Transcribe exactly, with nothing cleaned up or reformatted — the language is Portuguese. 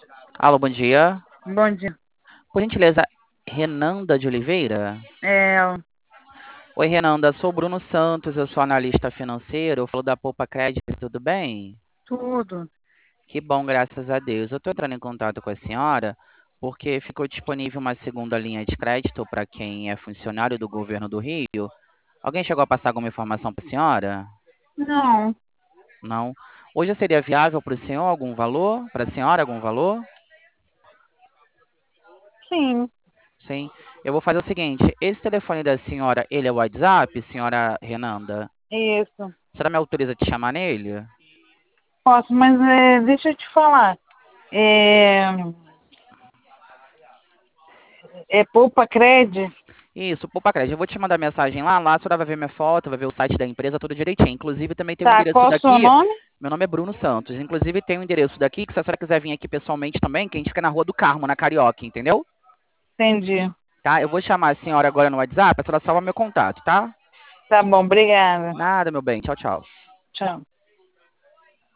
Alô, bom dia. Bom dia. Por gentileza, Renanda de Oliveira? É, Oi, Renanda, sou o Bruno Santos, eu sou analista financeiro, eu falo da Poupa Crédito, tudo bem? tudo. Que bom, graças a Deus. Eu estou entrando em contato com a senhora porque ficou disponível uma segunda linha de crédito para quem é funcionário do governo do Rio. Alguém chegou a passar alguma informação para a senhora? Não, Não. Hoje seria viável para o senhor algum valor? Para a senhora algum valor? sim, Sim. Eu vou fazer o seguinte, esse telefone da senhora, ele é o WhatsApp, senhora Renanda? isso. A senhora me autoriza a te chamar nele? Posso, mas é, deixa eu te falar. É, é Poupa Cred? Isso, Poupa Crédito. Eu vou te mandar mensagem lá, lá a senhora vai ver minha foto, vai ver o site da empresa, tudo direitinho. Inclusive também tem o Tá, endereço qual o seu daqui, nome? meu nome é Bruno Santos. Inclusive tem o endereço daqui, que se a senhora quiser vir aqui pessoalmente também, que a gente fica na Rua do Carmo, na Carioca, entendeu? Entendi. Tá? Eu vou chamar a senhora agora no WhatsApp, a senhora salva meu contato, tá? Tá bom, obrigada. Nada, meu bem. Tchau, tchau. Tchau.